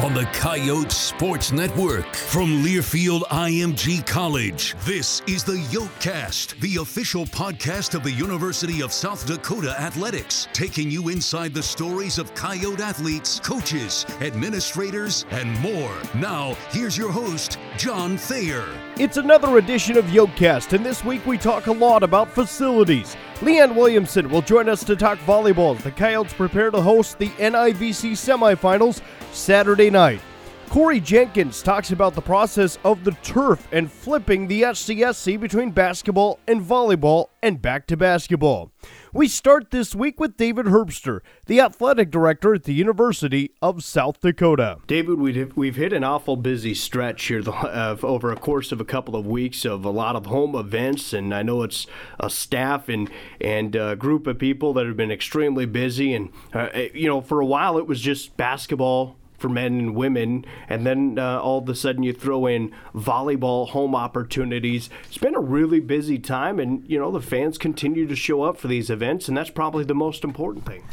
on the Coyote Sports Network. From Learfield IMG College, this is the Yokecast, the official podcast of the University of South Dakota Athletics, taking you inside the stories of Coyote athletes, coaches, administrators, and more. Now, here's your host, John Thayer. It's another edition of Yokecast, and this week we talk a lot about facilities. Leanne Williamson will join us to talk volleyball as the Coyotes prepare to host the NIVC semifinals Saturday night. Corey Jenkins talks about the process of the turf and flipping the SCSC between basketball and volleyball and back to basketball. We start this week with David Herbster, the athletic director at the University of South Dakota. David, we've hit an awful busy stretch here over a course of a couple of weeks of a lot of home events, and I know it's a staff and a group of people that have been extremely busy. And for a while it was just basketball for men and women, and then all of a sudden you throw in volleyball home opportunities. It's been a really busy time, and the fans continue to show up for these events, and that's probably the most important thing.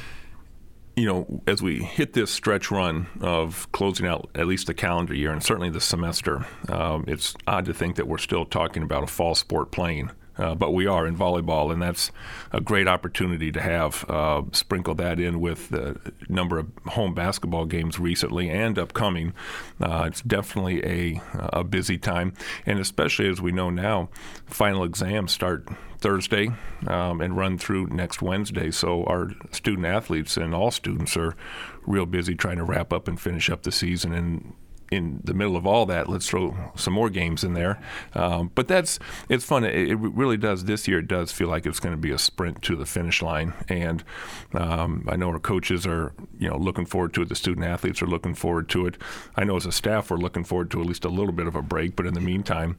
As we hit this stretch run of closing out at least the calendar year and certainly the semester, it's odd to think that we're still talking about a fall sport playing. But we are in volleyball, and that's a great opportunity to have. Sprinkle that in with the number of home basketball games recently and upcoming. It's definitely a busy time, and especially as we know now, final exams start Thursday and run through next Wednesday. So our student athletes and all students are real busy trying to wrap up and finish up the season. And in the middle of all that, let's throw some more games in there. But it's fun. It really does. This year, it does feel like it's going to be a sprint to the finish line. And I know our coaches are, looking forward to it. The student athletes are looking forward to it. I know as a staff, we're looking forward to at least a little bit of a break. But in the meantime,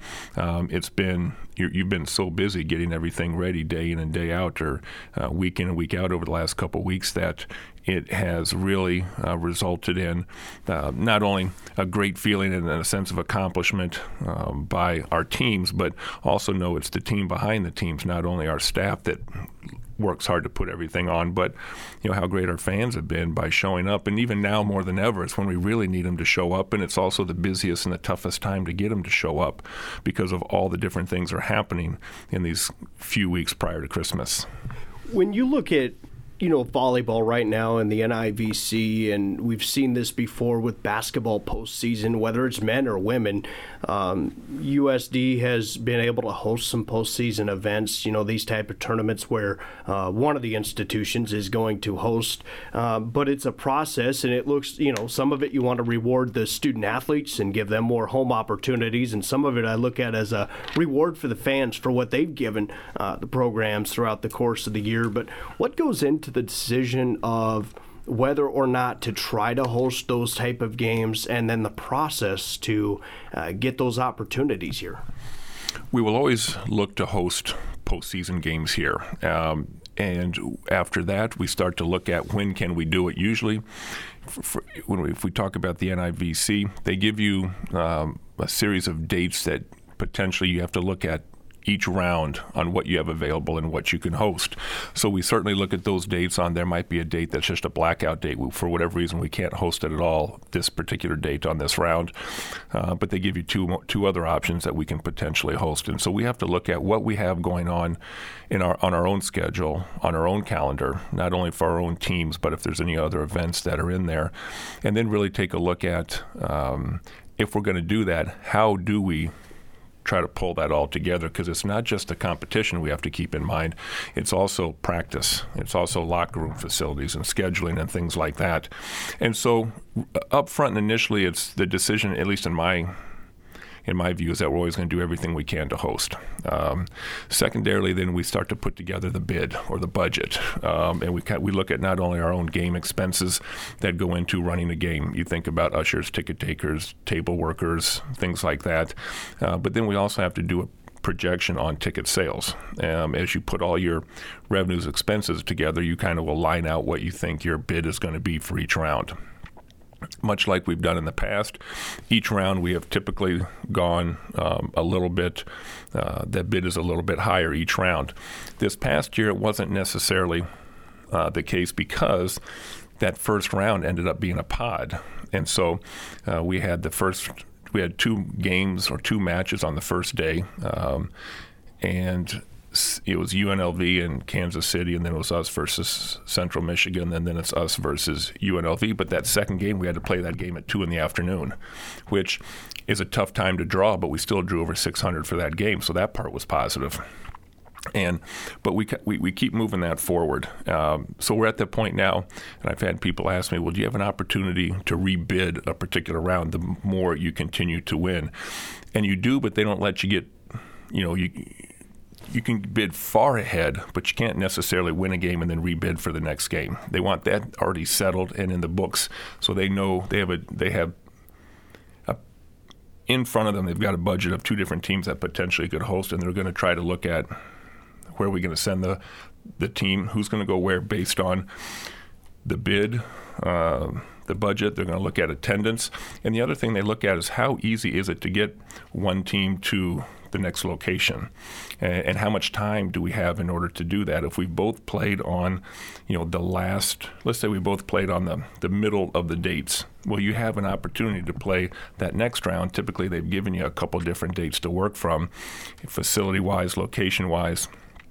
you've been so busy getting everything ready day in and day out, or week in and week out over the last couple of weeks, that it has really resulted in not only a great feeling and a sense of accomplishment by our teams, but also know it's the team behind the teams, not only our staff that works hard to put everything on, but how great our fans have been by showing up. And even now more than ever, it's when we really need them to show up, and it's also the busiest and the toughest time to get them to show up because of all the different things that are happening in these few weeks prior to Christmas. When you look at volleyball right now in the NIVC, and we've seen this before with basketball postseason, whether it's men or women. USD has been able to host some postseason events, these type of tournaments where one of the institutions is going to host, but it's a process, and it looks, some of it you want to reward the student athletes and give them more home opportunities, and some of it I look at as a reward for the fans for what they've given the programs throughout the course of the year. But what goes into the decision of whether or not to try to host those type of games, and then the process to get those opportunities here? We will always look to host postseason games here. And after that, we start to look at when can we do it. Usually, if we talk about the NIVC, they give you a series of dates that potentially you have to look at each round on what you have available and what you can host. So we certainly look at those dates on. There might be a date that's just a blackout date. For whatever reason, we can't host it at all this particular date on this round. But they give you two other options that we can potentially host. And so we have to look at what we have going on on our own schedule, on our own calendar, not only for our own teams, but if there's any other events that are in there. And then really take a look at, if we're going to do that, how do we try to pull that all together, because it's not just the competition we have to keep in mind. It's also practice. It's also locker room facilities and scheduling and things like that. And so up front and initially, it's the decision, at least in my view, is that we're always going to do everything we can to host. Secondarily, then we start to put together the bid or the budget, and we look at not only our own game expenses that go into running a game. You think about ushers, ticket takers, table workers, things like that. But then we also have to do a projection on ticket sales. As you put all your revenues, expenses together, you kind of will line out what you think your bid is going to be for each round. Much like we've done in the past, each round we have typically gone a little bit, that bid is a little bit higher each round. This past year, it wasn't necessarily the case because that first round ended up being a pod. And so we had 2 games or 2 matches on the first day, and it was UNLV and Kansas City, and then it was us versus Central Michigan, and then it's us versus UNLV. But that second game, we had to play that game at 2 in the afternoon, which is a tough time to draw, but we still drew over 600 for that game, so that part was positive. But we keep moving that forward. So we're at that point now, and I've had people ask me, well, do you have an opportunity to rebid a particular round the more you continue to win? And you do, but they don't let you get, you can bid far ahead, but you can't necessarily win a game and then rebid for the next game. They want that already settled and in the books, so they know they have in front of them, they've got a budget of 2 different teams that potentially could host, and they're going to try to look at where are we going to send the team, who's going to go where based on the bid, the budget. They're going to look at attendance. And the other thing they look at is how easy is it to get one team to the next location, and how much time do we have in order to do that? If we both played on, let's say we both played on the middle of the dates, well, you have an opportunity to play that next round. Typically, they've given you a couple different dates to work from, facility-wise, location-wise.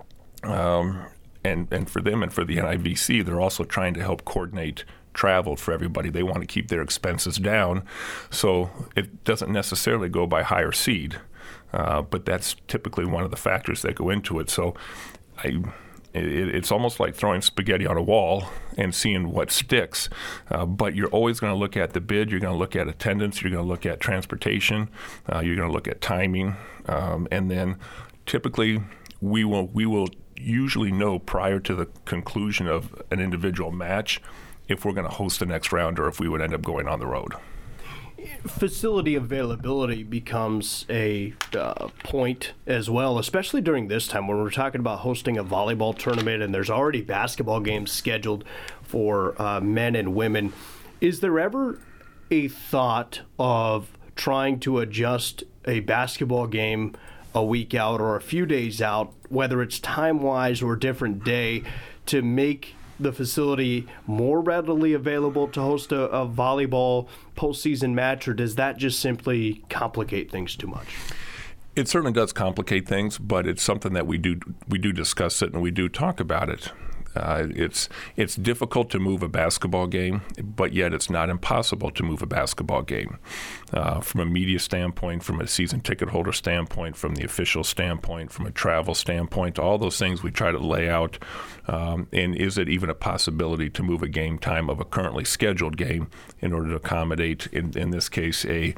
And for them and for the NIVC, they're also trying to help coordinate travel for everybody. They want to keep their expenses down, so it doesn't necessarily go by higher seed. But that's typically one of the factors that go into it. So it's almost like throwing spaghetti on a wall and seeing what sticks. But you're always going to look at the bid. You're going to look at attendance. You're going to look at transportation. You're going to look at timing. And then typically we will usually know prior to the conclusion of an individual match if we're going to host the next round or if we would end up going on the road. Facility availability becomes a point as well, especially during this time when we're talking about hosting a volleyball tournament and there's already basketball games scheduled for men and women. Is there ever a thought of trying to adjust a basketball game a week out or a few days out, whether it's time-wise or a different day, to make the facility more readily available to host a volleyball postseason match, or does that just simply complicate things too much? It certainly does complicate things, but it's something that we do discuss it and we do talk about it. It's difficult to move a basketball game, but yet it's not impossible to move a basketball game. From a media standpoint, from a season ticket holder standpoint, from the official standpoint, from a travel standpoint, all those things we try to lay out. And is it even a possibility to move a game time of a currently scheduled game in order to accommodate, in this case, a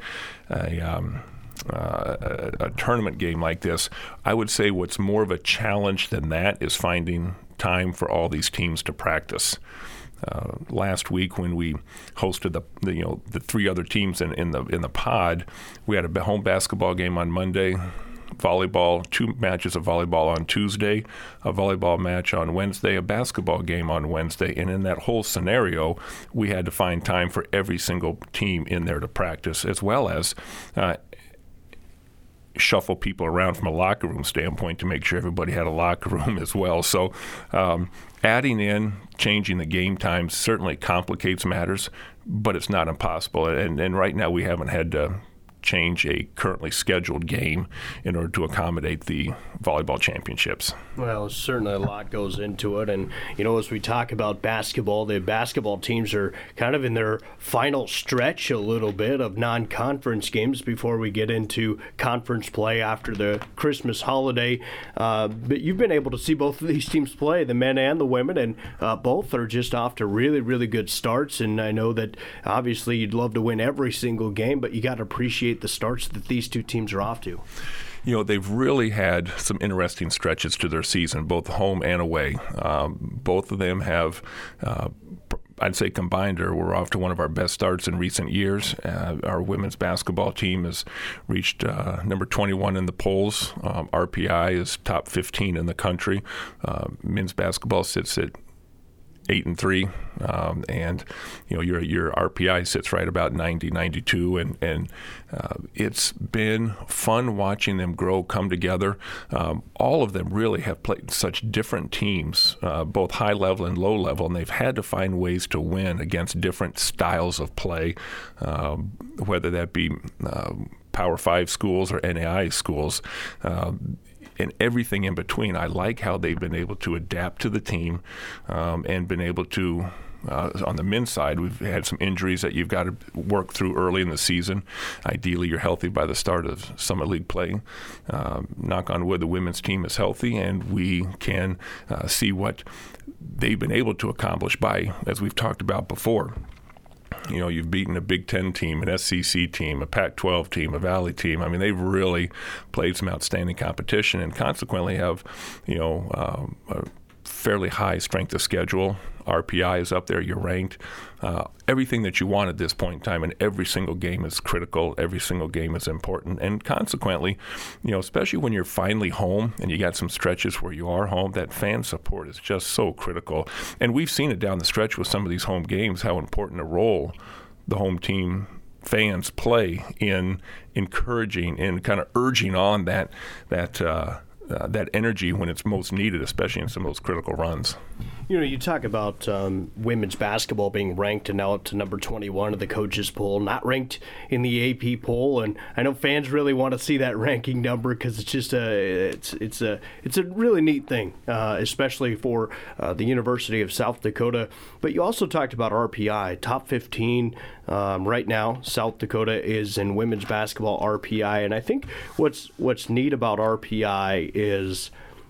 tournament game like this? I would say what's more of a challenge than that is finding time for all these teams to practice. Last week, when we hosted the 3 other teams in the pod, we had a home basketball game on Monday, volleyball, 2 matches of volleyball on Tuesday, a volleyball match on Wednesday, a basketball game on Wednesday, and in that whole scenario, we had to find time for every single team in there to practice, as well as shuffle people around from a locker room standpoint to make sure everybody had a locker room as well. So adding in, changing the game times certainly complicates matters, but it's not impossible. And right now we haven't had to change a currently scheduled game in order to accommodate the volleyball championships. Well, certainly a lot goes into it. And, as we talk about basketball, the basketball teams are kind of in their final stretch a little bit of non-conference games before we get into conference play after the Christmas holiday. But you've been able to see both of these teams play, the men and the women, and both are just off to really, really good starts. And I know that obviously you'd love to win every single game, but you got to appreciate the starts that these 2 teams are off to. They've really had some interesting stretches to their season, both home and away. Both of them have, I'd say combined, we're off to one of our best starts in recent years. Our women's basketball team has reached number 21 in the polls. RPI is top 15 in the country. Men's basketball sits at 8-3, and your RPI sits right about 90, 92, and it's been fun watching them grow, come together. All of them really have played such different teams, both high level and low level, and they've had to find ways to win against different styles of play, whether that be Power 5 schools or NAIA schools. And everything in between. I like how they've been able to adapt to the team and been able to, on the men's side, we've had some injuries that you've got to work through early in the season. Ideally, you're healthy by the start of Summit League play. Knock on wood, the women's team is healthy, and we can see what they've been able to accomplish by, as we've talked about before. You've beaten a Big Ten team, an SEC team, a Pac-12 team, a Valley team. I mean, they've really played some outstanding competition and consequently have, a fairly high strength of schedule. RPI is up there. You're ranked. Everything that you want at this point in time, and every single game is critical. Every single game is important. And consequently, especially when you're finally home and you got some stretches where you are home, that fan support is just so critical. And we've seen it down the stretch with some of these home games, how important a role the home team fans play in encouraging and kind of urging on that energy when it's most needed, especially in some of those critical runs. You talk about women's basketball being ranked and now up to number 21 of the coaches poll, not ranked in the AP poll, and I know fans really want to see that ranking number because it's just it's a really neat thing, especially for the University of South Dakota. But you also talked about RPI, top 15 right now. South Dakota is in women's basketball RPI, and I think what's neat about RPI is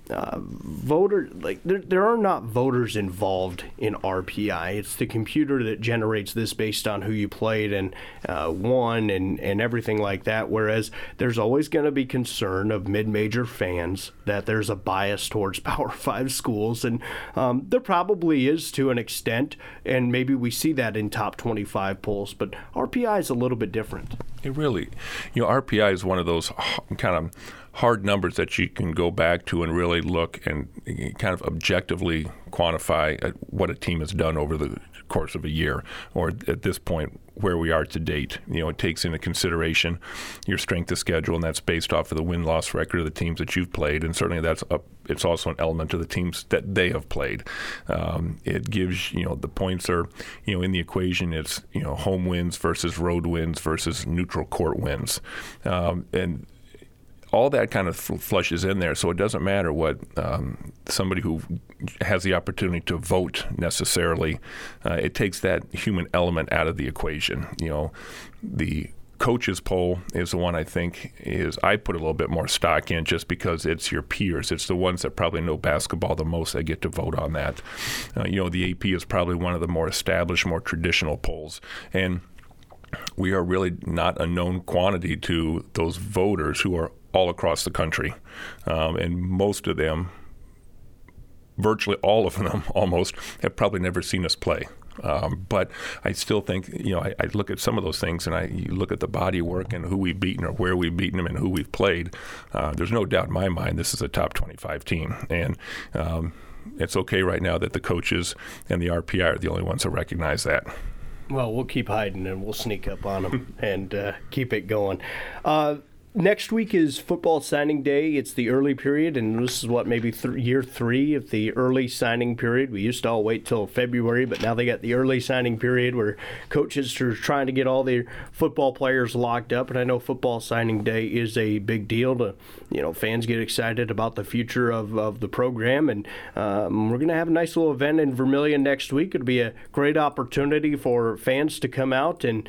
there are not voters involved in RPI. It's the computer that generates this based on who you played and won and everything like that, whereas there's always going to be concern of mid-major fans that there's a bias towards Power 5 schools, and there probably is to an extent, and maybe we see that in top 25 polls, but RPI is a little bit different. It really, RPI is one of those kind of hard numbers that you can go back to and really look and kind of objectively quantify what a team has done over the course of a year, or at this point where we are to date. It takes into consideration your strength of schedule, and that's based off of the win-loss record of the teams that you've played, and certainly it's also an element of the teams that they have played. It gives, the points are, in the equation, it's, home wins versus road wins versus neutral court wins. And all that kind of flushes in there, so it doesn't matter what somebody who has the opportunity to vote necessarily. It takes that human element out of the equation. The coaches poll is the one I think I put a little bit more stock in, just because it's your peers. It's the ones that probably know basketball the most that get to vote on that. The AP is probably one of the more established, more traditional polls, and we are really not a known quantity to those voters who are all across the country, and most of them, virtually all of them almost, have probably never seen us play. But I still think, I look at some of those things, and you look at the body work and who we've beaten or where we've beaten them and who we've played. There's no doubt in my mind this is a top 25 team, and it's okay right now that the coaches and the RPI are the only ones that recognize that. Well, we'll keep hiding and we'll sneak up on them and keep it going. Next week is football signing day. It's the early period, and this is maybe year 3 of the early signing period. We used to all wait till February, but now they got the early signing period where coaches are trying to get all their football players locked up. And I know football signing day is a big deal to, fans get excited about the future of the program. And we're going to have a nice little event in Vermilion next week. It'll be a great opportunity for fans to come out and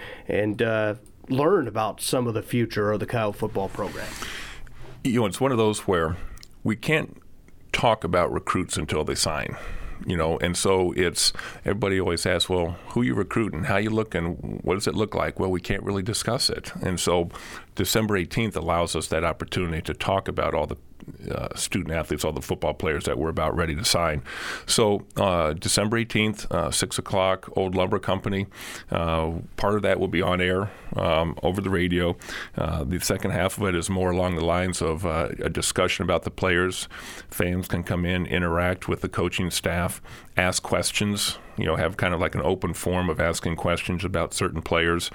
learn about some of the future of the Coyote football program. It's one of those where we can't talk about recruits until they sign, and so it's, everybody always asks, well, who you recruiting, how you looking, what does it look like? Well, we can't really discuss it. And so December 18th allows us that opportunity to talk about all the student athletes, all the football players that we're about ready to sign. So December 18th, 6 o'clock, Old Lumber Company. Part of that will be on air over the radio. The second half of it is more along the lines of a discussion about the players. Fans can come in, interact with the coaching staff, ask questions, have kind of like an open forum of asking questions about certain players.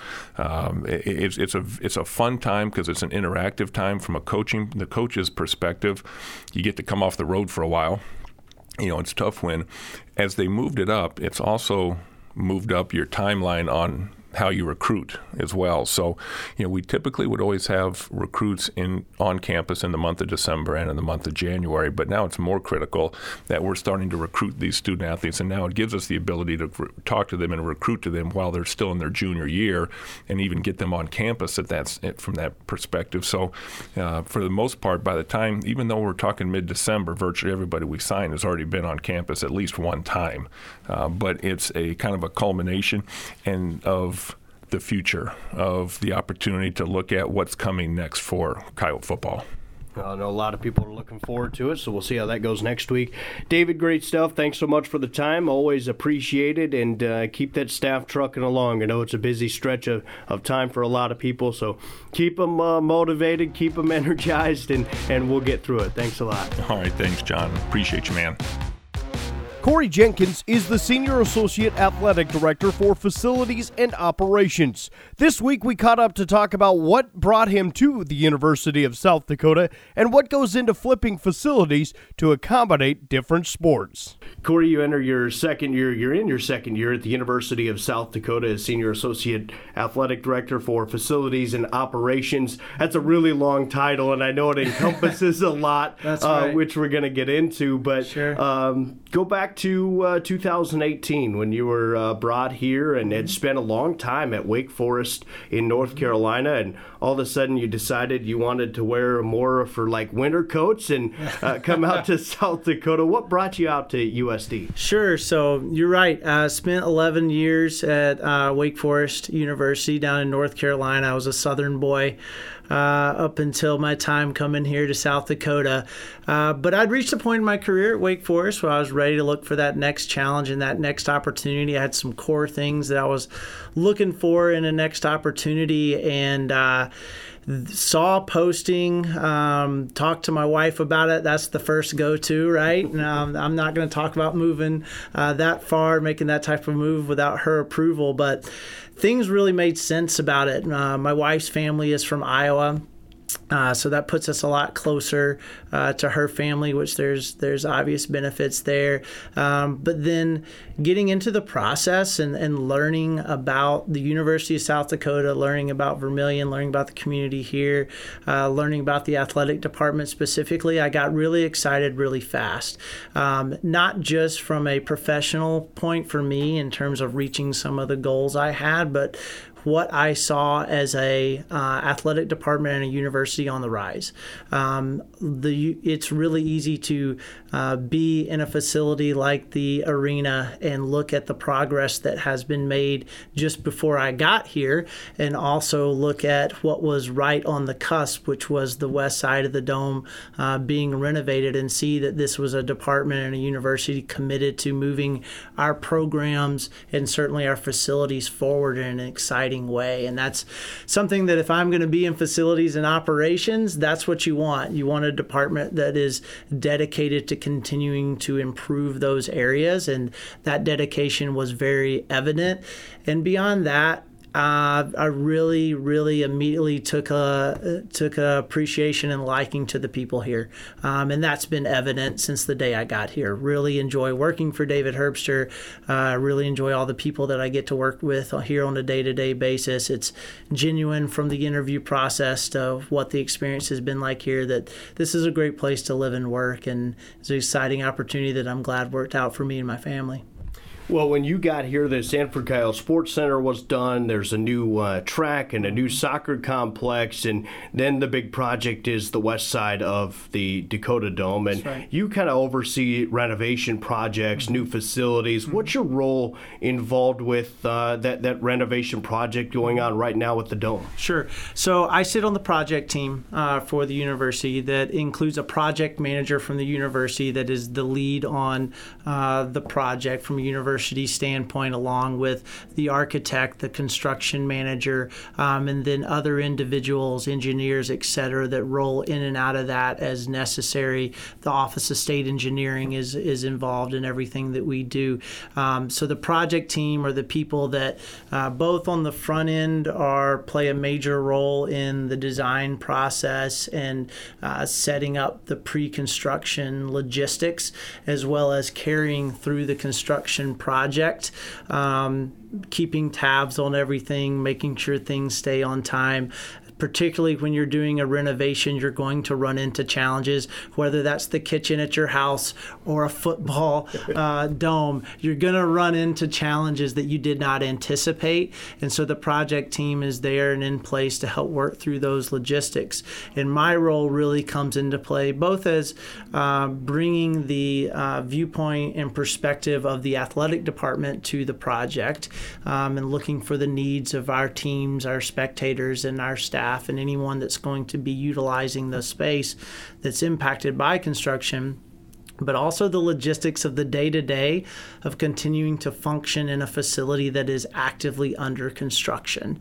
It's a fun time because it's an interactive time from the coach's perspective. You get to come off the road for a while. It's tough when, as they moved it up, it's also moved up your timeline on how you recruit as well. So, we typically would always have recruits on campus in the month of December and in the month of January, but now it's more critical that we're starting to recruit these student athletes, and now it gives us the ability to talk to them and recruit to them while they're still in their junior year and even get them on campus from that perspective. So, for the most part, by the time, even though we're talking mid-December, virtually everybody we sign has already been on campus at least one time. But it's a kind of a culmination of the future, of the opportunity to look at what's coming next for Coyote football. I know a lot of people are looking forward to it, so we'll see how that goes next week. David, great stuff. Thanks so much for the time. Always appreciated, and keep that staff trucking along. I know it's a busy stretch of time for a lot of people, so keep them motivated, keep them energized, and we'll get through it. Thanks a lot. All right, thanks, John. Appreciate you, man. Corey Jenkins is the Senior Associate Athletic Director for Facilities and Operations. This week we caught up to talk about what brought him to the University of South Dakota and what goes into flipping facilities to accommodate different sports. Corey, you enter your second year. You're in your second year at the University of South Dakota as Senior Associate Athletic Director for Facilities and Operations. That's a really long title, and I know it encompasses a lot, That's right. Which we're going to get into. But Sure. Go back to 2018 when you were brought here and had spent a long time at Wake Forest in North Carolina, and all of a sudden you decided you wanted to wear more for like winter coats and come out to South Dakota. What brought you out to USD? Sure. So you're right. I spent 11 years at Wake Forest University down in North Carolina. I was a Southern boy up until my time coming here to South Dakota. But I'd reached a point in my career at Wake Forest where I was ready to look for that next challenge and that next opportunity. I had some core things that I was looking for in a next opportunity, and saw a posting, talked to my wife about it. That's the first go-to, right? I'm not going to talk about moving that far, making that type of move without her approval, but things really made sense about it. My wife's family is from Iowa. So that puts us a lot closer to her family, which there's obvious benefits there. But then getting into the process and learning about the University of South Dakota, learning about Vermilion, learning about the community here, learning about the athletic department specifically, I got really excited really fast. Not just from a professional point for me in terms of reaching some of the goals I had, but what I saw as a athletic department and a university on the rise. It's really easy to be in a facility like the arena and look at the progress that has been made just before I got here, and also look at what was right on the cusp, which was the west side of the dome being renovated, and see that this was a department and a university committed to moving our programs and certainly our facilities forward in an exciting way. And that's something that if I'm going to be in facilities and operations, that's what you want. You want a department that is dedicated to continuing to improve those areas, and that dedication was very evident. And beyond that, I really, really immediately took a appreciation and liking to the people here, and that's been evident since the day I got here. Really enjoy working for David Herbster. Really enjoy all the people that I get to work with here on a day-to-day basis. It's genuine from the interview process to what the experience has been like here, that this is a great place to live and work, and it's an exciting opportunity that I'm glad worked out for me and my family. Well, when you got here, the Sanford Coyote Sports Center was done. There's a new track and a new soccer complex, and then the big project is the west side of the Dakota Dome. And right. You kind of oversee renovation projects, new facilities. What's your role involved with that renovation project going on right now with the Dome? Sure. So I sit on the project team for the university that includes a project manager from the university that is the lead on the project from a university standpoint, along with the architect, the construction manager, and then other individuals, engineers, et cetera, that roll in and out of that as necessary. The Office of State Engineering is involved in everything that we do. So the project team are the people that both on the front end play a major role in the design process and setting up the pre-construction logistics, as well as carrying through the construction project, keeping tabs on everything, making sure things stay on time. Particularly when you're doing a renovation, you're going to run into challenges, whether that's the kitchen at your house or a football dome. You're going to run into challenges that you did not anticipate. And so the project team is there and in place to help work through those logistics. And my role really comes into play both as bringing the viewpoint and perspective of the athletic department to the project and looking for the needs of our teams, our spectators, and our staff, and anyone that's going to be utilizing the space that's impacted by construction, but also the logistics of the day-to-day of continuing to function in a facility that is actively under construction.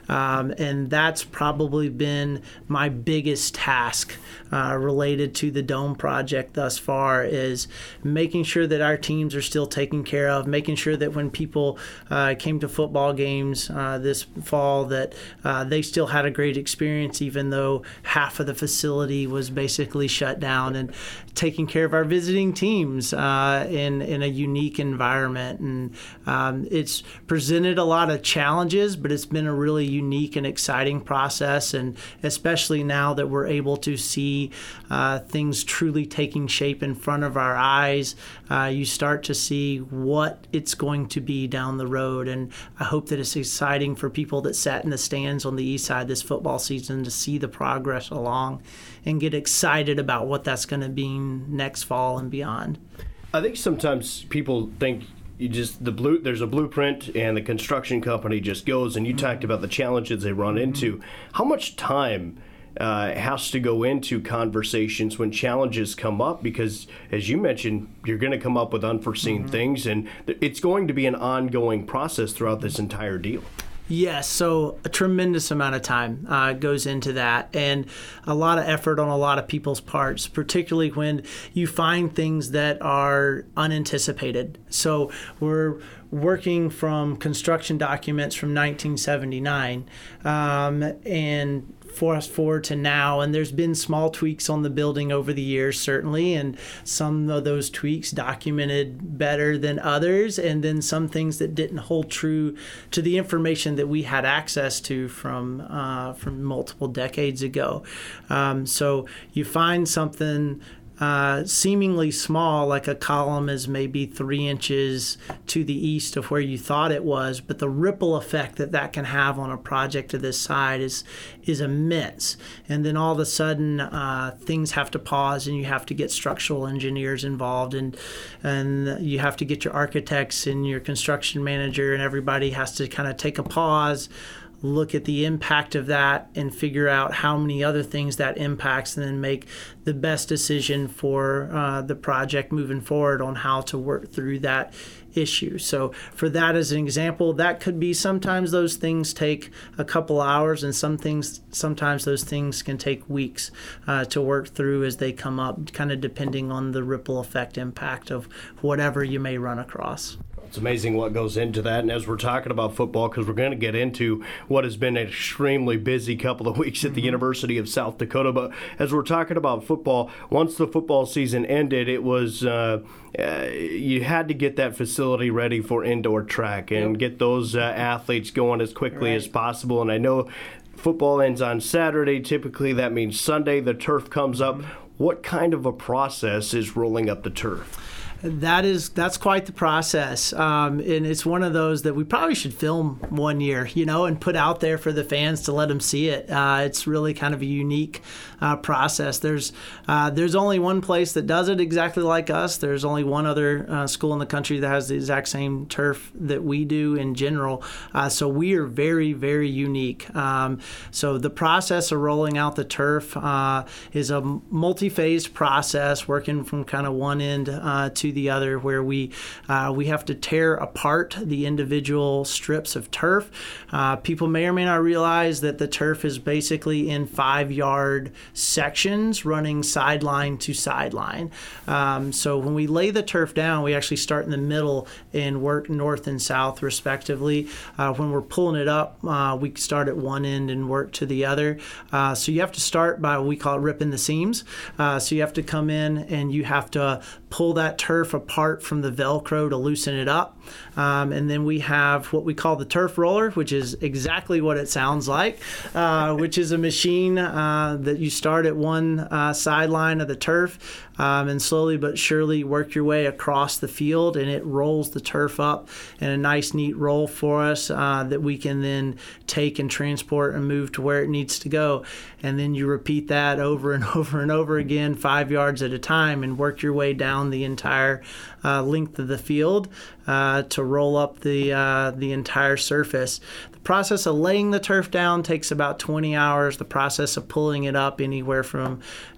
And that's probably been my biggest task related to the Dome project thus far, is making sure that our teams are still taken care of, making sure that when people came to football games this fall that they still had a great experience, even though half of the facility was basically shut down, and taking care of our visiting teams in a unique environment. And it's presented a lot of challenges, but it's been a really unique and exciting process. And especially now that we're able to see things truly taking shape in front of our eyes, you start to see what it's going to be down the road. And I hope that it's exciting for people that sat in the stands on the east side this football season to see the progress along and get excited about what that's going to be next fall and beyond. I think sometimes people think there's a blueprint and the construction company just goes, and you talked about the challenges they run into. How much time has to go into conversations when challenges come up? Because as you mentioned, you're going to come up with unforeseen things, and it's going to be an ongoing process throughout this entire deal. Yes, so a tremendous amount of time goes into that, and a lot of effort on a lot of people's parts, particularly when you find things that are unanticipated. So we're working from construction documents from 1979 and fast forward to now, and there's been small tweaks on the building over the years, certainly, and some of those tweaks documented better than others, and then some things that didn't hold true to the information that we had access to from multiple decades ago. So you find something seemingly small, like a column is maybe 3 inches to the east of where you thought it was, but the ripple effect that can have on a project of this size is immense. And then all of a sudden, things have to pause, and you have to get structural engineers involved, and you have to get your architects and your construction manager, and everybody has to kind of take a pause, look at the impact of that, and figure out how many other things that impacts, and then make the best decision for the project moving forward on how to work through that issue. So for that as an example, that could be sometimes those things take a couple hours, and sometimes those things can take weeks to work through as they come up, kind of depending on the ripple effect impact of whatever you may run across. It's amazing what goes into that. And as we're talking about football, because we're going to get into what has been an extremely busy couple of weeks at the University of South Dakota, but as we're talking about football, once the football season ended, it was you had to get that facility ready for indoor track and get those athletes going as quickly as possible. And I know football ends on Saturday. Typically that means Sunday the turf comes up. What kind of a process is rolling up the turf? That's quite the process, and it's one of those that we probably should film one year, and put out there for the fans to let them see it. It's really kind of a unique process. There's only one place that does it exactly like us. There's only one other school in the country that has the exact same turf that we do in general. So we are very, very unique. So the process of rolling out the turf is a multi-phase process, working from kind of one end to the other, where we have to tear apart the individual strips of turf. People may or may not realize that the turf is basically in 5-yard sections running sideline to sideline. So when we lay the turf down, we actually start in the middle and work north and south respectively. When we're pulling it up, we start at one end and work to the other. So you have to start by what we call ripping the seams. So you have to come in and you have to pull that turf apart from the Velcro to loosen it up. And then we have what we call the turf roller, which is exactly what it sounds like, which is a machine that you start at one sideline of the turf and slowly but surely work your way across the field, and it rolls the turf up in a nice, neat roll for us that we can then take and transport and move to where it needs to go. And then you repeat that over and over and over again, 5 yards at a time, and work your way down the entire length of the field to roll up the entire surface. The process of laying the turf down takes about 20 hours. The process of pulling it up anywhere from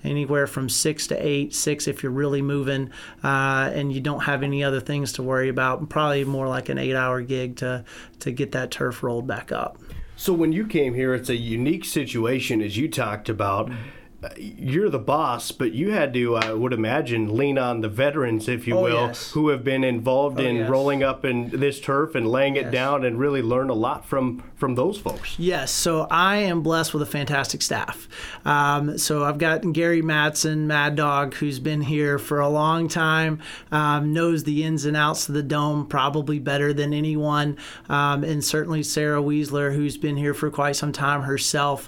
6 to 8, 6 if you're really moving and you don't have any other things to worry about. Probably more like an 8-hour gig to get that turf rolled back up. So when you came here, it's a unique situation, as you talked about. You're the boss, but you had to, I would imagine, lean on the veterans, if you will, yes, who have been involved in yes, rolling up in this turf and laying it yes, down, and really learn a lot from those folks. Yes, so I am blessed with a fantastic staff. So I've got Gary Matson, Mad Dog, who's been here for a long time, knows the ins and outs of the dome probably better than anyone, and certainly Sarah Weisler, who's been here for quite some time herself.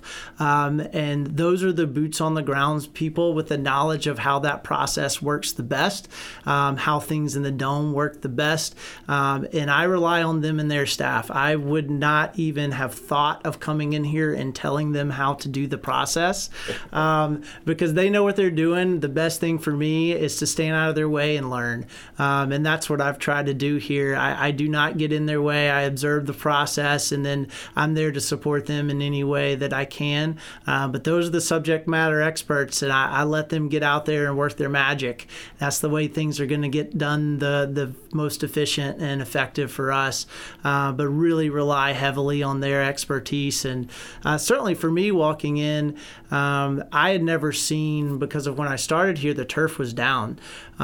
And those are the boots on the grounds people with the knowledge of how that process works the best, how things in the dome work the best, and I rely on them and their staff. I would not even have thought of coming in here and telling them how to do the process because they know what they're doing. The best thing for me is to stand out of their way and learn, and that's what I've tried to do here. I do not get in their way. I observe the process, and then I'm there to support them in any way that I can, but those are the subject matter experts, and I let them get out there and work their magic. That's the way things are going to get done the most efficient and effective for us, but really rely heavily on their expertise. And certainly for me walking in, I had never seen, because of when I started here, the turf was down.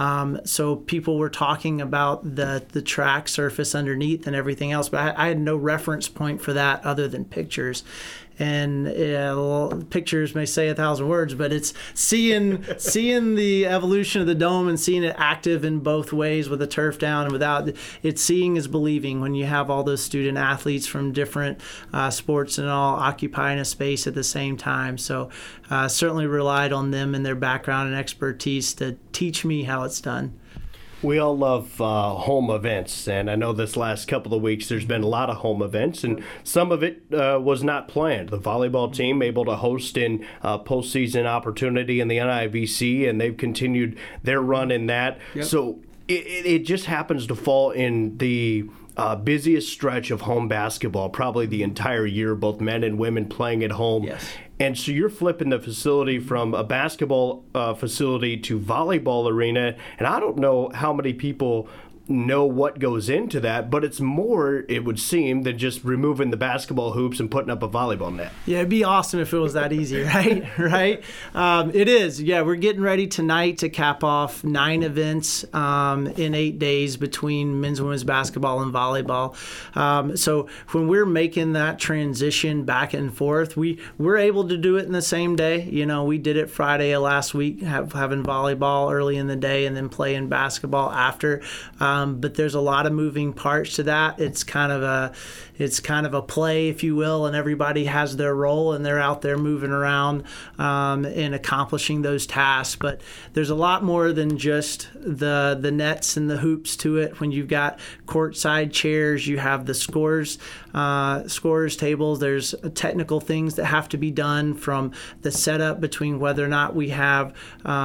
So people were talking about the track surface underneath and everything else, but I had no reference point for that other than pictures. And pictures may say 1,000 words, but it's seeing the evolution of the dome and seeing it active in both ways, with the turf down and without. It's seeing is believing when you have all those student athletes from different sports and all occupying a space at the same time. So certainly relied on them and their background and expertise to teach me how it's done. We all love home events, and I know this last couple of weeks there's been a lot of home events, and some of it was not planned. The volleyball team able to host in postseason opportunity in the NIVC, and they've continued their run in that. Yep. So it just happens to fall in the busiest stretch of home basketball, probably the entire year, both men and women playing at home. Yes. And so you're flipping the facility from a basketball facility to volleyball arena, and I don't know how many people know what goes into that, but it's more, it would seem, than just removing the basketball hoops and putting up a volleyball net. Yeah, it'd be awesome if it was that easy, right? Right? It is. Yeah, we're getting ready tonight to cap off 9 events in 8 days between men's and women's basketball and volleyball. So when we're making that transition back and forth, we're able to do it in the same day. You know, we did it Friday of last week, having volleyball early in the day and then playing basketball after. But there's a lot of moving parts to that. It's kind of it's kind of a play, if you will, and everybody has their role and they're out there moving around and accomplishing those tasks. But there's a lot more than just the nets and the hoops to it. When you've got courtside chairs, you have the scorers tables. There's technical things that have to be done, from the setup between whether or not we have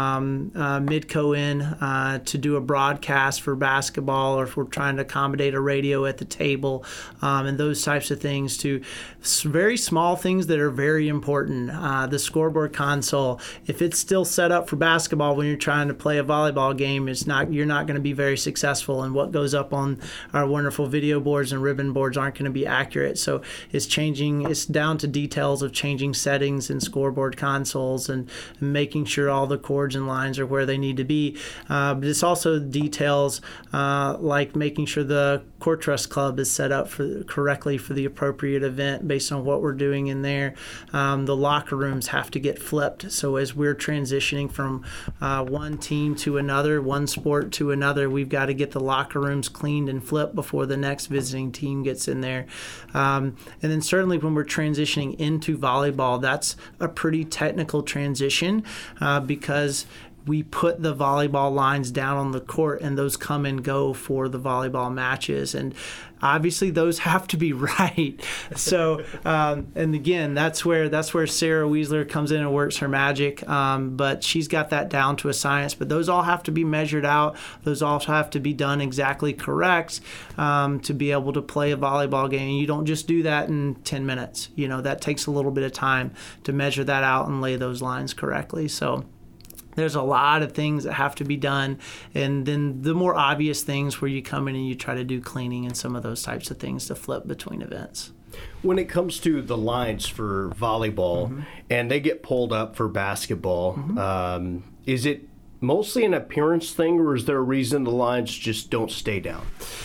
Midco in to do a broadcast for basketball, or if we're trying to accommodate a radio at the table, and those types of things, to very small things that are very important. The scoreboard console, if it's still set up for basketball when you're trying to play a volleyball game, you're not going to be very successful, and what goes up on our wonderful video boards and ribbon boards aren't going to be accurate. So it's down to details of changing settings in scoreboard consoles and making sure all the chords and lines are where they need to be. But it's also details like making sure the Court Trust Club is set up correctly for the appropriate event based on what we're doing in there. The locker rooms have to get flipped. So as we're transitioning from one team to another, one sport to another, we've got to get the locker rooms cleaned and flipped before the next visiting team gets in there. And then certainly when we're transitioning into volleyball, that's a pretty technical transition because we put the volleyball lines down on the court, and those come and go for the volleyball matches. And obviously those have to be right. So, and again, that's where Sarah Weisler comes in and works her magic. But she's got that down to a science. But those all have to be measured out. Those all have to be done exactly correct to be able to play a volleyball game. You don't just do that in 10 minutes. That takes a little bit of time to measure that out and lay those lines correctly. So there's a lot of things that have to be done. And then the more obvious things where you come in and you try to do cleaning and some of those types of things to flip between events. When it comes to the lines for volleyball and they get pulled up for basketball, is it mostly an appearance thing, or is there a reason the lines just don't stay down?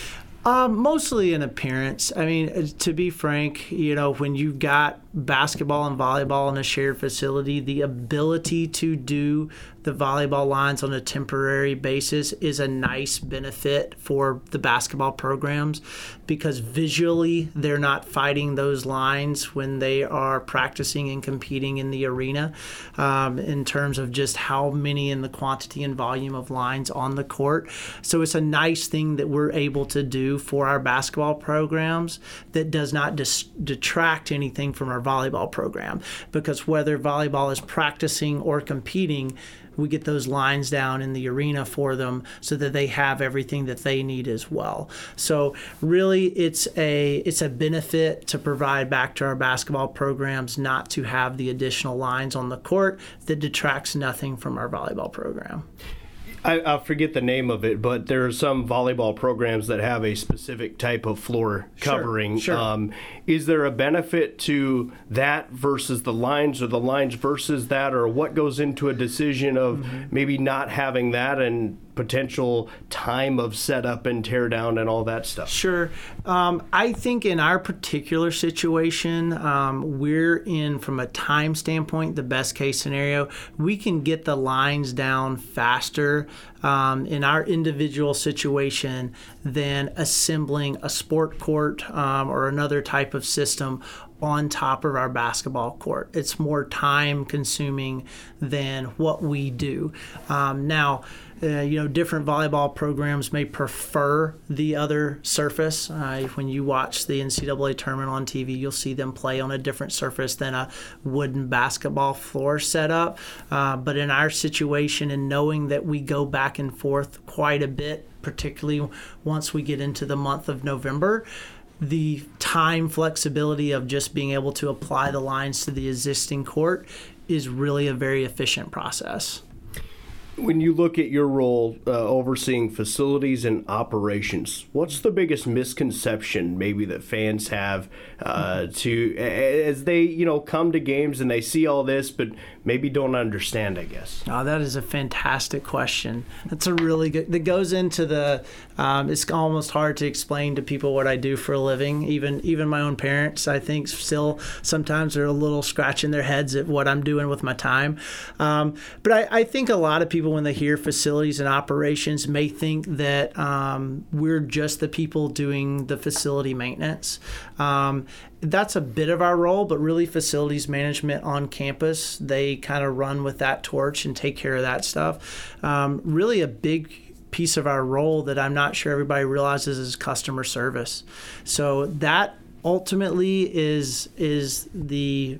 Mostly an appearance. I mean, to be frank, when you've got basketball and volleyball in a shared facility, the ability to do the volleyball lines on a temporary basis is a nice benefit for the basketball programs, because visually they're not fighting those lines when they are practicing and competing in the arena in terms of just how many and the quantity and volume of lines on the court. So it's a nice thing that we're able to do for our basketball programs that does not detract anything from our volleyball program, because whether volleyball is practicing or competing, we get those lines down in the arena for them so that they have everything that they need as well. So really it's a benefit to provide back to our basketball programs not to have the additional lines on the court that detracts nothing from our volleyball program. I forget the name of it, but there are some volleyball programs that have a specific type of floor covering. Sure. Is there a benefit to that versus the lines, or the lines versus that, or what goes into a decision of maybe not having that and potential time of setup and tear down and all that stuff? Sure. I think in our particular situation, we're in, from a time standpoint, the best case scenario. We can get the lines down faster in our individual situation than assembling a sport court or another type of system on top of our basketball court. It's more time consuming than what we do. Now, different volleyball programs may prefer the other surface. When you watch the NCAA tournament on TV, you'll see them play on a different surface than a wooden basketball floor setup. But in our situation, and knowing that we go back and forth quite a bit, particularly once we get into the month of November, the time flexibility of just being able to apply the lines to the existing court is really a very efficient process. When you look at your role overseeing facilities and operations, what's the biggest misconception maybe that fans have as they come to games and they see all this but maybe don't understand, I guess? Oh, that is a fantastic question. That's a really good, that goes into the, it's almost hard to explain to people what I do for a living. Even my own parents, I think, still sometimes are a little scratching their heads at what I'm doing with my time. But I think a lot of people people, when they hear facilities and operations, may think that we're just the people doing the facility maintenance. That's a bit of our role, but really facilities management on campus, they kind of run with that torch and take care of that stuff. Really a big piece of our role that I'm not sure everybody realizes is customer service. So that ultimately is the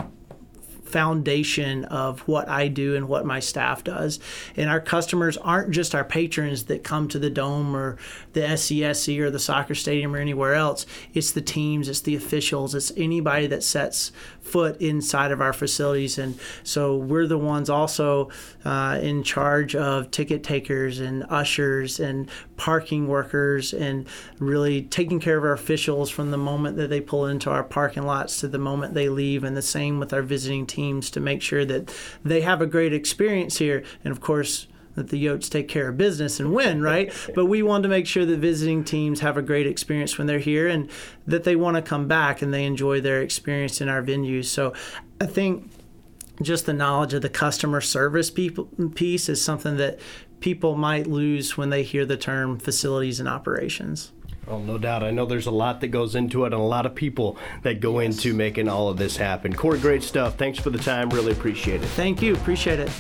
foundation of what I do and what my staff does. And our customers aren't just our patrons that come to the Dome or the SCSC or the soccer stadium or anywhere else. It's the teams, it's the officials, it's anybody that sets foot inside of our facilities. And so we're the ones also in charge of ticket takers and ushers and parking workers, and really taking care of our officials from the moment that they pull into our parking lots to the moment they leave, and the same with our visiting teams to make sure that they have a great experience here. And of course, that the Yotes take care of business and win, right? But we want to make sure that visiting teams have a great experience when they're here, and that they want to come back and they enjoy their experience in our venues. So I think just the knowledge of the customer service piece is something that people might lose when they hear the term facilities and operations. Well, no doubt. I know there's a lot that goes into it and a lot of people that go into making all of this happen. Corey, great stuff. Thanks for the time. Really appreciate it. Thank you. Appreciate it.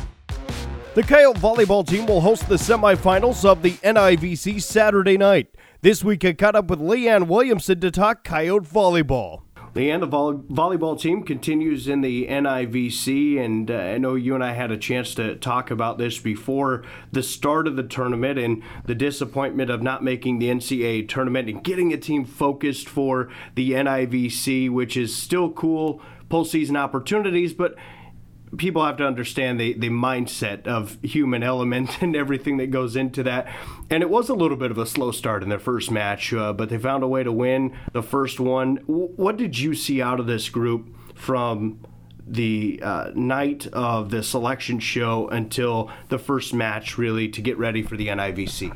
The Coyote volleyball team will host the semifinals of the NIVC Saturday night. This week I caught up with Leanne Williamson to talk Coyote volleyball. Leanne, the volleyball team continues in the NIVC, and I know you and I had a chance to talk about this before the start of the tournament and the disappointment of not making the NCAA tournament and getting a team focused for the NIVC, which is still cool, postseason opportunities, but people have to understand the mindset of human element and everything that goes into that. And it was a little bit of a slow start in their first match, but they found a way to win the first one. What did you see out of this group from the night of the selection show until the first match, really, to get ready for the NIVC?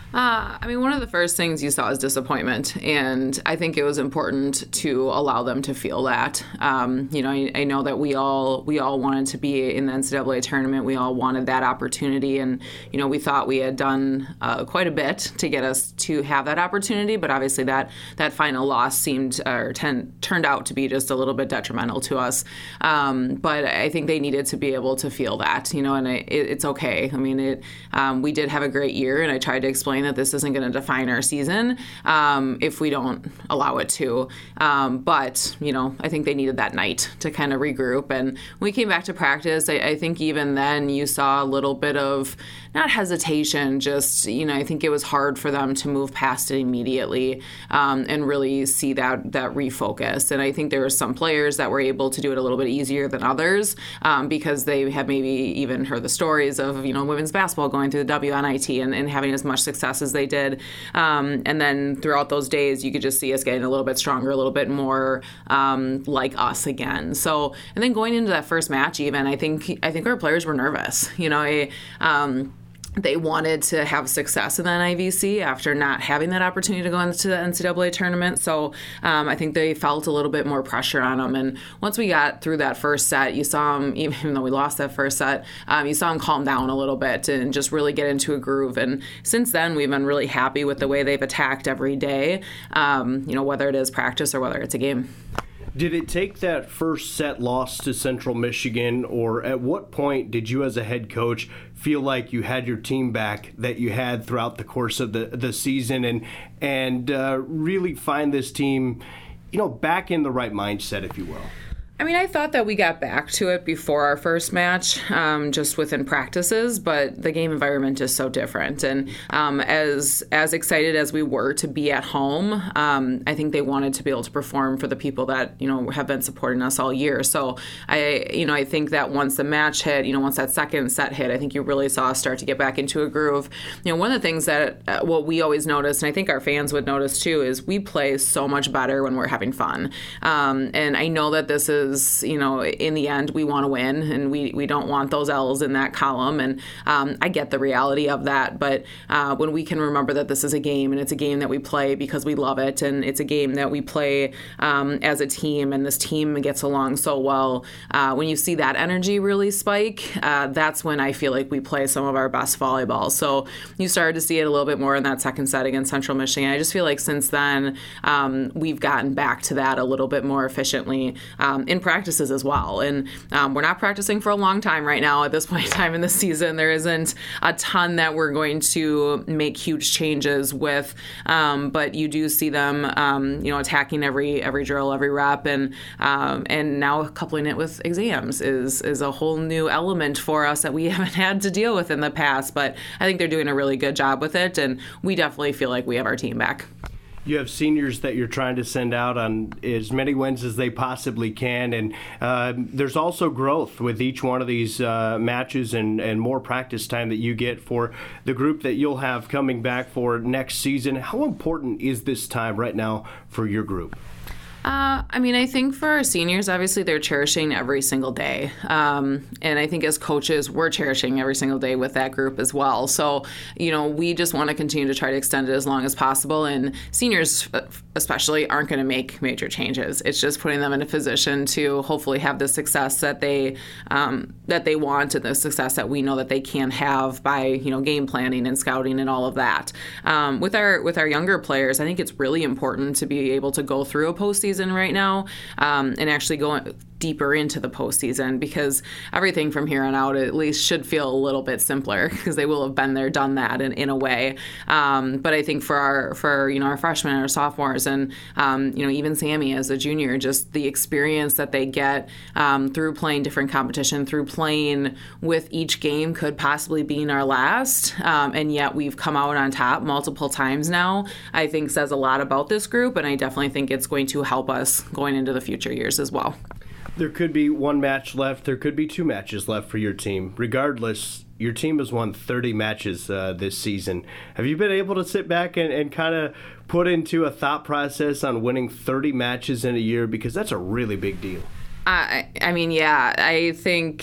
One of the first things you saw is disappointment, and I think it was important to allow them to feel that. I know that we all wanted to be in the NCAA tournament. We all wanted that opportunity, and we thought we had done quite a bit to get us to have that opportunity. But obviously, that final loss turned out to be just a little bit detrimental to us. But I think they needed to be able to feel that, and it's okay. We did have a great year, and I tried to explain that this isn't going to define our season if we don't allow it to. But I think they needed that night to kind of regroup. And when we came back to practice, I think even then you saw a little bit of, not hesitation, just, I think it was hard for them to move past it immediately and really see that refocus. And I think there were some players that were able to do it a little bit easier than others because they had maybe even heard the stories of, women's basketball going through the WNIT and having as much success as they did. And then throughout those days, you could just see us getting a little bit stronger, a little bit more like us again. So, and then going into that first match even, I think our players were nervous. They wanted to have success in the NIVC after not having that opportunity to go into the NCAA tournament. So I think they felt a little bit more pressure on them. And once we got through that first set, you saw them, even though we lost that first set, you saw them calm down a little bit and just really get into a groove. And since then, we've been really happy with the way they've attacked every day, whether it is practice or whether it's a game. Did it take that first set loss to Central Michigan, or at what point did you as a head coach feel like you had your team back that you had throughout the course of the season and really find this team, back in the right mindset, if you will? I thought that we got back to it before our first match, just within practices, but the game environment is so different. And as excited as we were to be at home, I think they wanted to be able to perform for the people that, have been supporting us all year. So I think that once the match hit, once that second set hit, I think you really saw us start to get back into a groove. One of the things that what we always notice, and I think our fans would notice too, is we play so much better when we're having fun. And I know that this is because, in the end, we want to win, and we don't want those L's in that column. And I get the reality of that. But when we can remember that this is a game, and it's a game that we play because we love it, and it's a game that we play as a team, and this team gets along so well, when you see that energy really spike, that's when I feel like we play some of our best volleyball. So you started to see it a little bit more in that second set against Central Michigan. I just feel like since then, we've gotten back to that a little bit more efficiently in practices as well. And we're not practicing for a long time right now at this point in time in the season. There isn't a ton that we're going to make huge changes with, but you do see them, attacking every drill, every rep, and now coupling it with exams is a whole new element for us that we haven't had to deal with in the past. But I think they're doing a really good job with it, and we definitely feel like we have our team back. You have seniors that you're trying to send out on as many wins as they possibly can, and there's also growth with each one of these matches and more practice time that you get for the group that you'll have coming back for next season. How important is this time right now for your group? I think for our seniors, obviously they're cherishing every single day. And I think as coaches, we're cherishing every single day with that group as well. So, we just want to continue to try to extend it as long as possible. And seniors especially aren't going to make major changes. It's just putting them in a position to hopefully have the success that they want, and the success that we know that they can have by, game planning and scouting and all of that. With our younger players, I think it's really important to be able to go through a postseason right now, and actually go deeper into the postseason, because everything from here on out at least should feel a little bit simpler, because they will have been there, done that in a way. But I think for our freshmen and our sophomores, and even Sammy as a junior, just the experience that they get through playing different competition, through playing with each game could possibly be our last, and yet we've come out on top multiple times now, I think says a lot about this group, and I definitely think it's going to help us going into the future years as well. There could be one match left. There could be two matches left for your team. Regardless, your team has won 30 matches this season. Have you been able to sit back and kind of put into a thought process on winning 30 matches in a year? Because that's a really big deal. Yeah, I think,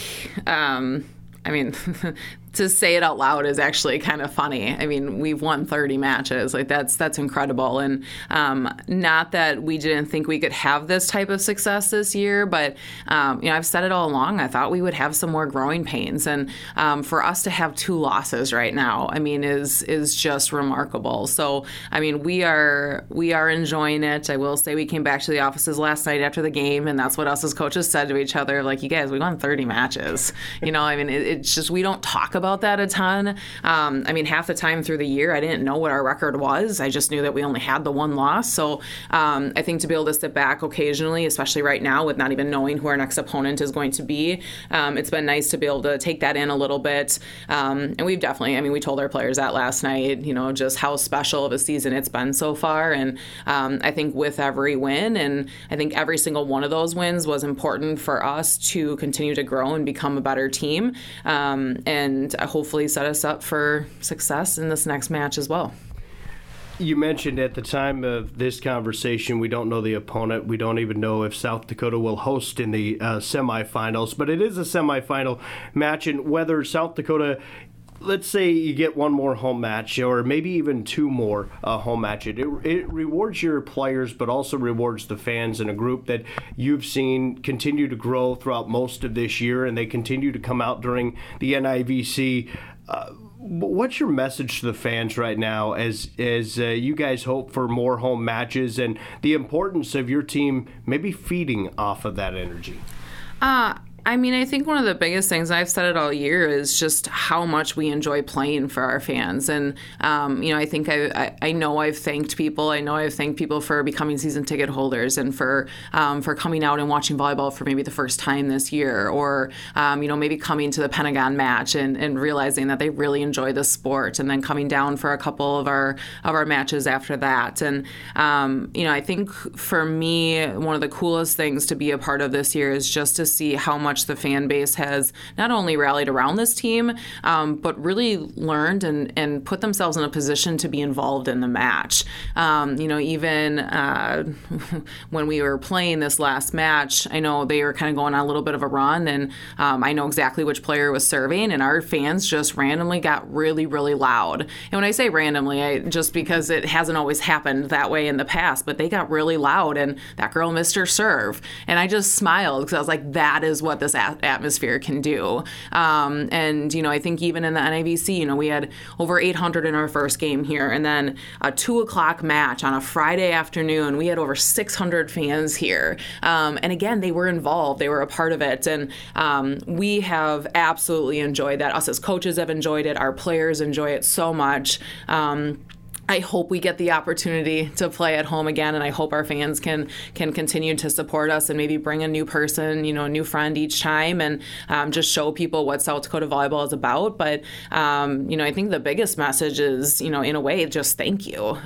to say it out loud is actually kind of funny. We've won 30 matches. That's incredible. And not that we didn't think we could have this type of success this year, but I've said it all along. I thought we would have some more growing pains, and for us to have 2 losses right now, is just remarkable. So we are enjoying it. I will say we came back to the offices last night after the game, and that's what us as coaches said to each other. Like, you guys, we won 30 matches. It's just we don't talk about that a ton. Half the time through the year, I didn't know what our record was. I just knew that we only had the 1 loss. So I think to be able to sit back occasionally, especially right now with not even knowing who our next opponent is going to be, it's been nice to be able to take that in a little bit. And we've definitely, we told our players that last night, just how special of a season it's been so far. And I think with every win, and I think every single one of those wins was important for us to continue to grow and become a better team. And hopefully set us up for success in this next match as well. You mentioned at the time of this conversation, we don't know the opponent. We don't even know if South Dakota will host in the semifinals, but it is a semifinal match, and whether South Dakota, let's say you get one more home match, or maybe even 2 more home matches. It rewards your players, but also rewards the fans in a group that you've seen continue to grow throughout most of this year, and they continue to come out during the NIVC. What's your message to the fans right now as you guys hope for more home matches, and the importance of your team maybe feeding off of that energy? I think one of the biggest things, I've said it all year, is just how much we enjoy playing for our fans. And, I think I know I've thanked people. I know I've thanked people for becoming season ticket holders, and for coming out and watching volleyball for maybe the first time this year, or, maybe coming to the Pentagon match and realizing that they really enjoy the sport, and then coming down for a couple of our matches after that. And, I think for me, one of the coolest things to be a part of this year is just to see how much much the fan base has not only rallied around this team, but really learned and put themselves in a position to be involved in the match. Even when we were playing this last match, I know they were kind of going on a little bit of a run, and I know exactly which player was serving, and our fans just randomly got really, really loud. And when I say randomly, just because it hasn't always happened that way in the past, but they got really loud, and that girl missed her serve. And I just smiled because I was like, that is what this atmosphere can do. I think even in the NIVC, we had over 800 in our first game here, and then a 2:00 match on a Friday afternoon, we had over 600 fans here. And again, they were involved. They were a part of it. And we have absolutely enjoyed that. Us as coaches have enjoyed it. Our players enjoy it so much. I hope we get the opportunity to play at home again, and I hope our fans can continue to support us and maybe bring a new person, a new friend each time, and just show people what South Dakota volleyball is about. But, I think the biggest message is, in a way, just thank you.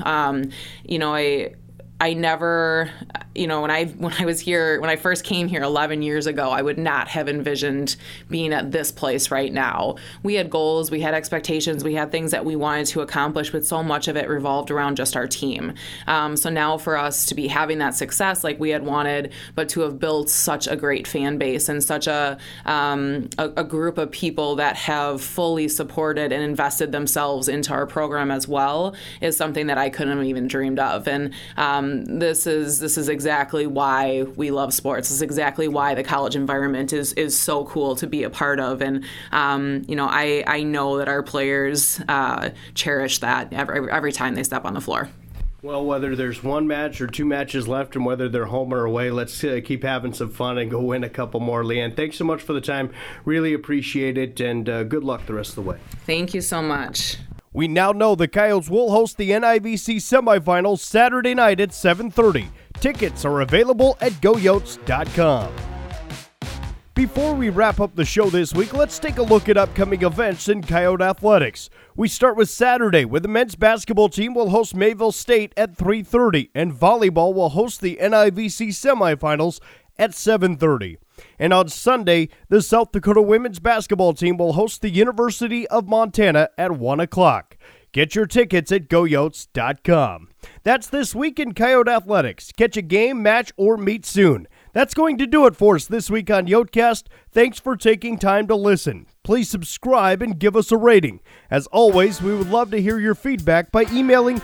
I never, when I was here, when I first came here 11 years ago, I would not have envisioned being at this place right now. We had goals, we had expectations, we had things that we wanted to accomplish, but so much of it revolved around just our team. So now for us to be having that success like we had wanted, but to have built such a great fan base and such a group of people that have fully supported and invested themselves into our program as well is something that I couldn't have even dreamed of. And this is exactly why we love sports. This is exactly why the college environment is so cool to be a part of. And I know that our players cherish that every time they step on the floor. Well, whether there's one match or two matches left and whether they're home or away, let's keep having some fun and go win a couple more. Leanne, thanks so much for the time. Really appreciate it, and good luck the rest of the way. Thank you so much. We now know the Coyotes will host the NIVC semifinals Saturday night at 7:30. Tickets are available at GoYotes.com. Before we wrap up the show this week, let's take a look at upcoming events in Coyote athletics. We start with Saturday, where the men's basketball team will host Mayville State at 3:30, and volleyball will host the NIVC semifinals at 7:30. And on Sunday, the South Dakota women's basketball team will host the University of Montana at 1 o'clock. Get your tickets at GoYotes.com. That's this week in Coyote Athletics. Catch a game, match, or meet soon. That's going to do it for us this week on Yotecast. Thanks for taking time to listen. Please subscribe and give us a rating. As always, we would love to hear your feedback by emailing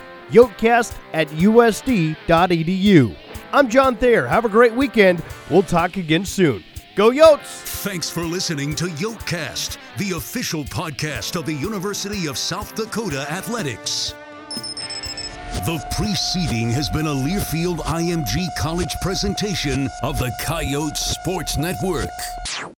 yotecast@usd.edu. I'm John Thayer. Have a great weekend. We'll talk again soon. Go Yotes! Thanks for listening to Yotecast, the official podcast of the University of South Dakota Athletics. The preceding has been a Learfield IMG College presentation of the Coyotes Sports Network.